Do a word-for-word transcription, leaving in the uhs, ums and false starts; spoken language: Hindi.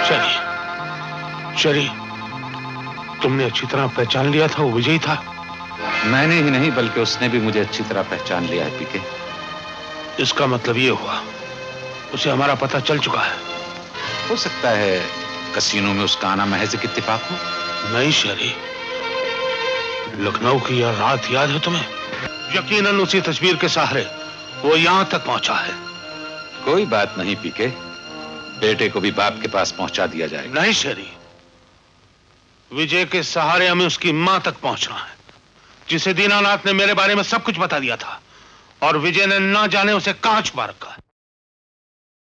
शरी, शरी, तुमने अच्छी तरह पहचान लिया था वो विजय था? मैंने ही नहीं बल्कि उसने भी मुझे अच्छी तरह पहचान लिया है पीके। इसका मतलब ये हुआ उसे हमारा पता चल चुका है। हो सकता है कसीनो में उसका आना महज एक इत्तेफाक हो। नहीं शरी, लखनऊ की यह रात याद है तुम्हें? यकीनन उसी तस्वीर के सहारे वो यहां तक पहुंचा है। कोई बात नहीं पीके, बेटे को भी बाप के पास पहुंचा दिया जाएगा। नहीं शरी, विजय के सहारे हमें उसकी मां तक पहुंचना है, जिसे दीनानाथ ने मेरे बारे में सब कुछ बता दिया था और विजय ने ना जाने उसे कहां छुपा रखा है।